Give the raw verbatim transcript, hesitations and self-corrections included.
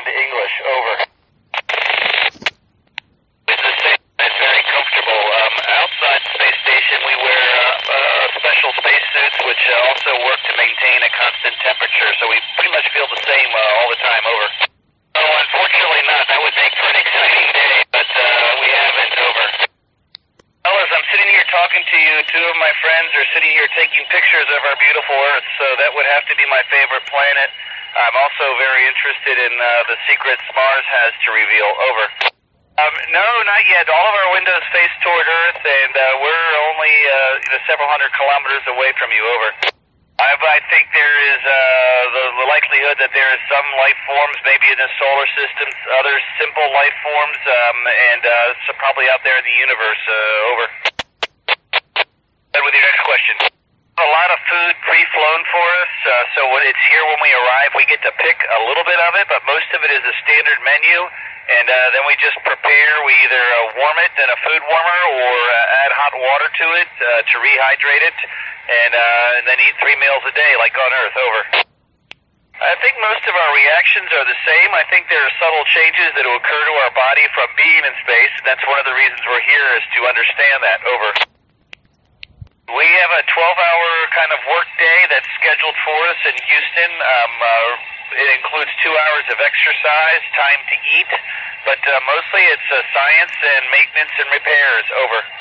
into English. Over. It's the same. It's very comfortable. Um, outside Space Station, we wear uh, uh, special spacesuits, which uh, also work to maintain a constant temperature, so we pretty much feel the same uh, all the time. Over. Oh, unfortunately not. That would make for an exciting day, but uh, we haven't. Over. Fellas, I'm sitting here talking to you. Two of my friends are sitting here taking pictures of our beautiful Earth, so that would have to be my favorite planet. I'm also very interested in uh, the secrets Mars has to reveal. Over. Um, no, not yet. All of our windows face toward Earth, and uh, we're only uh, you know, several hundred kilometers away from you. Over. I, I think there is uh, the, the likelihood that there is some life forms, maybe in the solar system, other simple life forms, um, and uh, so probably out there in the universe. Uh, over. Then with your next question. A lot of food pre-flown for us, uh, so when it's here when we arrive, we get to pick a little bit of it, but most of it is a standard menu, and uh, then we just prepare. We either uh, warm it in a food warmer or uh, add hot water to it uh, to rehydrate it, and, uh, and then eat three meals a day like on Earth. Over. I think most of our reactions are the same. I think there are subtle changes that will occur to our body from being in space, and that's one of the reasons we're here, is to understand that. Over. We have a twelve-hour kind of work day that's scheduled for us in Houston. Um, uh, it includes two hours of exercise, time to eat, but uh, mostly it's uh, science and maintenance and repairs. Over.